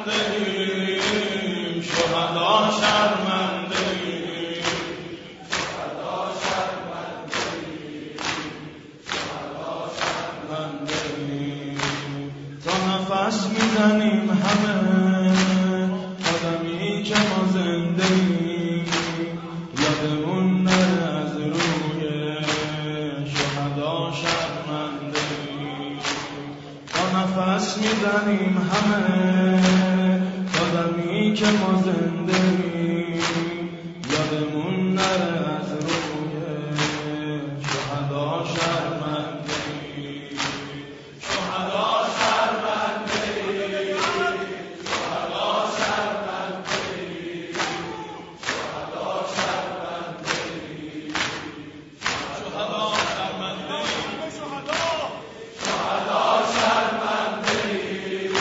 ایم، شهدا شرمنده ایم، شهدا شرمنده ایم، شهدا شرمنده ایم. تا نفس میزنیم همه آدمی که ما زنده ایم، یادمون نره از روی شهدا شرمنده ایم. تا نفس میزنیم همه آدمی که ما زنده ایم، یادمون نره از روی شهدا شرمنده ایم، شهدا شرمنده ایم، شهدا شرمنده ایم، شهدا شرمنده ایم، شهدا شرمنده ایم، شهدا شرمنده ایم،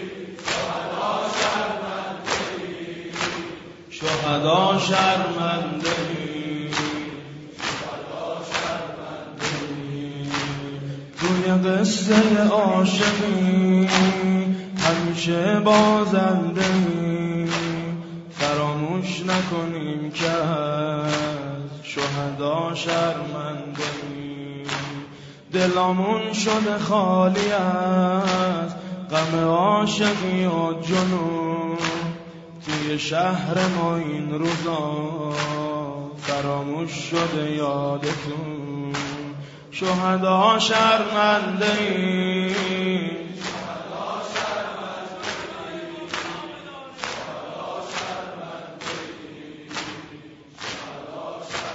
شهدا شرمنده ایم، شهدا شرمنده ایم. توی قصه عاشقی همیشه بازنده ایم، فراموش نکنیم که از شهدا شرمنده ایم. دلامون شده خالی از غم عاشقی و جنون، توی شهر ما این روزا فراموش شده یادتون. شهدا شرمنده ایم، شهدا شرمنده ایم، شهدا شرمنده ایم، شهدا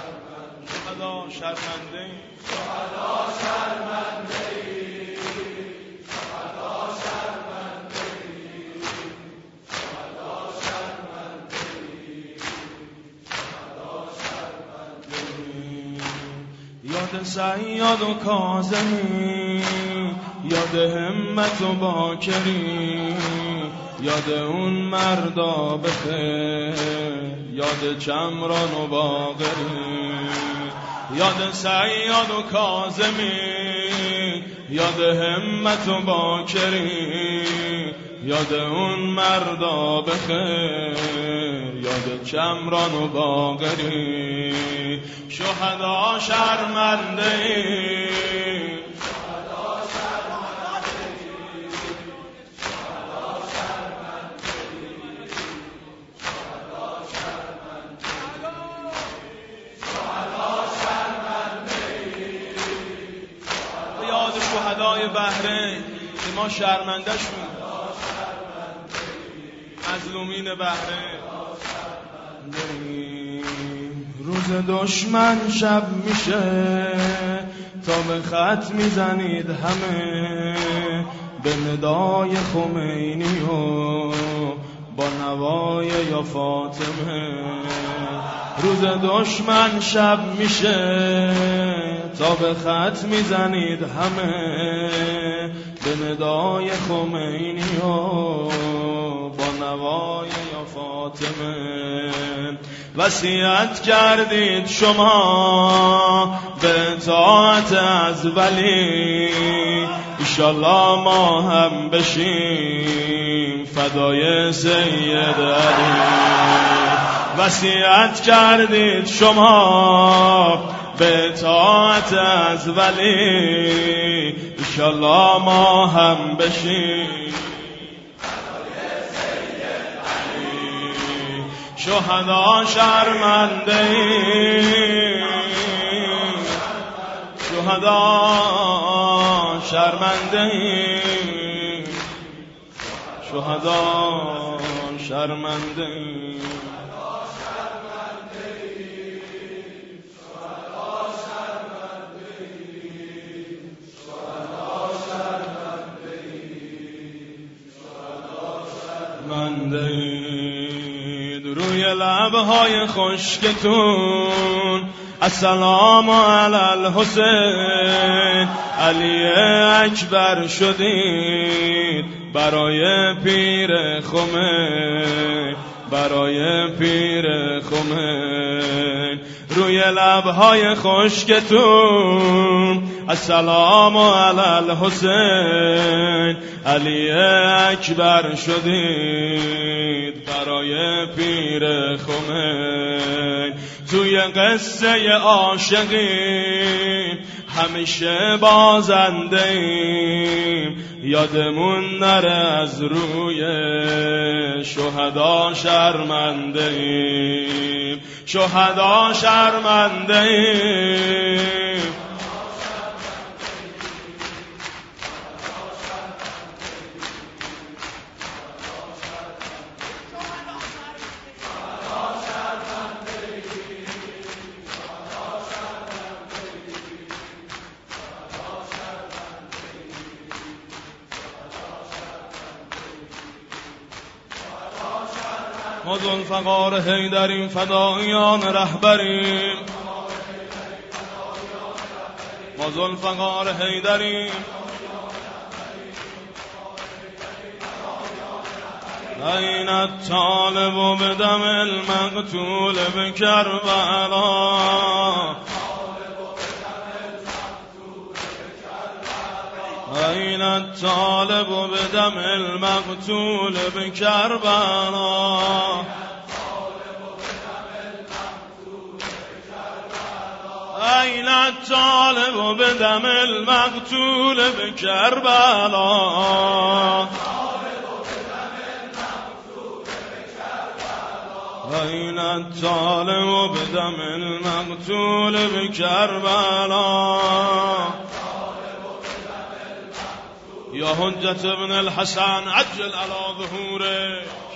شرمنده ایم، شهدا شرمنده ایم، شهدا شرمنده ایم، شهدا شرمنده ایم، شهدا شرمنده ایم. یاد صیاد و کاظمی، یاد همت و باکری، یاد اون مردا بخیر، یاد چمران و باقری. یاد صیاد و کاظمی، یاد همت و باکری، یاد اون مردا بخیر، یاد چمران و باقری. شهدا شرمنده ایم، شهدا شرمنده ایم، شهدا شرمنده ایم، شهدا شرمنده ایم، شهدا شرمنده ایم. یاد شهدای بحرین که ما شرمنده شون، مظلومین بحرین. روز دشمن شب میشه تا به خط میزنید همه، به ندای خمینی و با نوای یا فاطمه. روز دشمن شب میشه تا به خط میزنید همه، به ندای خمینی و با نوای یا فاطمه. وصیت کردید شما به اطاعت از ولی، انشالله ما هم بشیم فدای سید علی. وصیت کردید شما به اطاعت از ولی، انشالله ما هم بشیم شهدا شرمنده ایم، شهدا شرمنده ایم، شهدا شرمنده ایم. روی لبهای خشکتون السلام علی الحسین، علی اکبر شدید برای پیر خمین، برای پیر خمین. روی لبهای خشکتون السلام علی الحسین علی اکبر شدید برای پیر خمین توی قصه عاشقین همیشه بازنده ایم یادمون نره از روی شهدا شرمنده ایم شهدا شرمنده ایم ما ذوالفقار حیدریم فدایان رهبریم ما ذوالفقار حیدریم این الطالب بدم المقتول بکربلا این الطالب بدم المقتول بکربلا این الطالب بدم المقتول بکربلا این الطالب بدم المقتول بکربلا یا حجت ابن الحسن عجل على ظهوره